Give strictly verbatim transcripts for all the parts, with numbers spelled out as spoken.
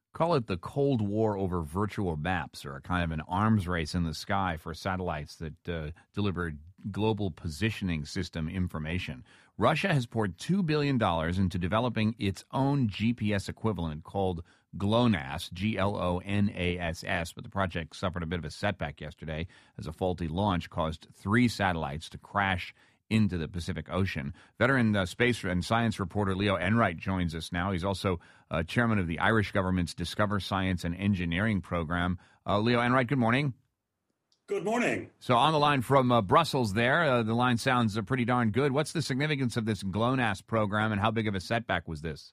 Call it the Cold War over virtual maps, or a kind of an arms race in the sky for satellites that uh, deliver global positioning system information. Russia has poured two billion dollars into developing its own G P S equivalent called GLONASS, G L O N A S S, but the project suffered a bit of a setback yesterday as a faulty launch caused three satellites to crash into the Pacific Ocean. Veteran uh, space and science reporter Leo Enright joins us now. He's also uh, chairman of the Irish government's Discover Science and Engineering program. Uh, Leo Enright, good morning. Good morning. So on the line from uh, Brussels there, uh, the line sounds uh, pretty darn good. What's the significance of this GLONASS program, and how big of a setback was this?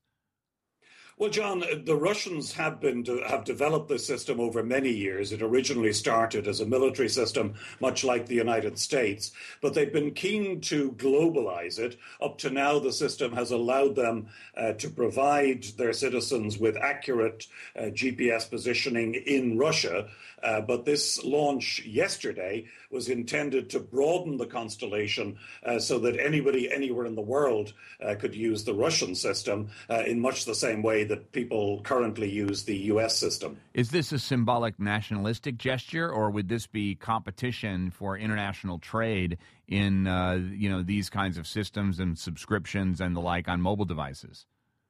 Well, John, the Russians have been have developed this system over many years. It originally started as a military system, much like the United States, but they've been keen to globalize it. Up to now, the system has allowed them uh, to provide their citizens with accurate uh, G P S positioning in Russia. Uh, but this launch yesterday was intended to broaden the constellation uh, so that anybody anywhere in the world uh, could use the Russian system uh, in much the same way that people currently use the U S system. Is this a symbolic nationalistic gesture, or would this be competition for international trade in uh, you know these kinds of systems and subscriptions and the like on mobile devices?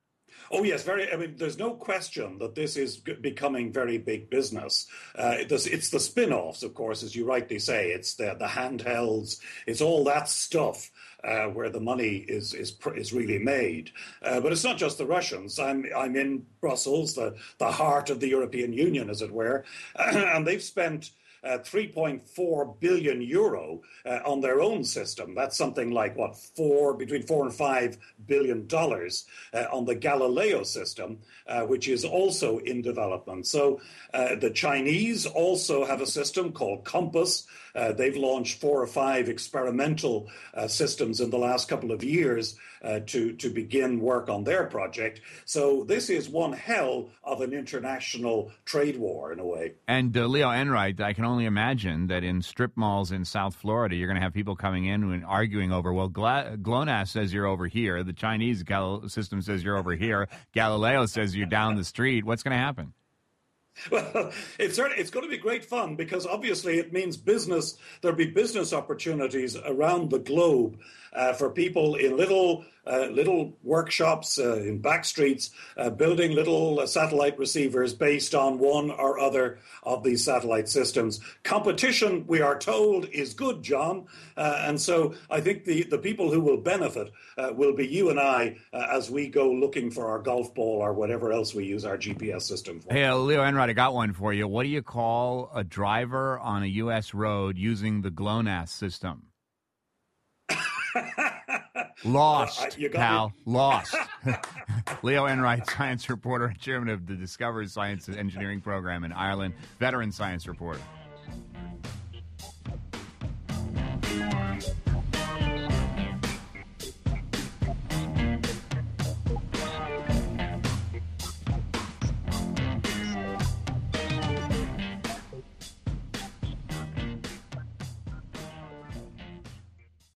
Oh, yes, very. I mean, there's no question that this is g- becoming very big business. Uh, it's, it's the spin-offs, of course, as you rightly say. It's the, the handhelds. It's all that stuff uh, where the money is is pr- is really made. Uh, but it's not just the Russians. I'm I'm in Brussels, the the heart of the European Union, as it were, and they've spent Uh, three point four billion euro uh, on their own system. That's something like, what, four between four and five billion dollars uh, on the Galileo system, uh, which is also in development. So uh, the Chinese also have a system called Compass. Uh, they've launched four or five experimental uh, systems in the last couple of years uh, to, to begin work on their project. So this is one hell of an international trade war in a way. And uh, Leo Enright, I can only imagine that in strip malls in South Florida, you're going to have people coming in and arguing over, well, Gla- GLONASS says you're over here. The Chinese Gal- system says you're over here. Galileo says you're down the street. What's going to happen? Well, it's certainly, it's going to be great fun because obviously it means business. There'll be business opportunities around the globe uh, for people in little uh, little workshops uh, in back streets, uh, building little uh, satellite receivers based on one or other of these satellite systems. Competition, we are told, is good, John, uh, and so I think the the people who will benefit uh, will be you and I uh, as we go looking for our golf ball or whatever else we use our G P S system for. Hey, uh, Leo Enright, I got one for you. What do you call a driver on a U S road using the GLONASS system? Lost, uh, you got pal. me. Lost. Leo Enright, science reporter, chairman of the Discover Science and Engineering program in Ireland, veteran science reporter.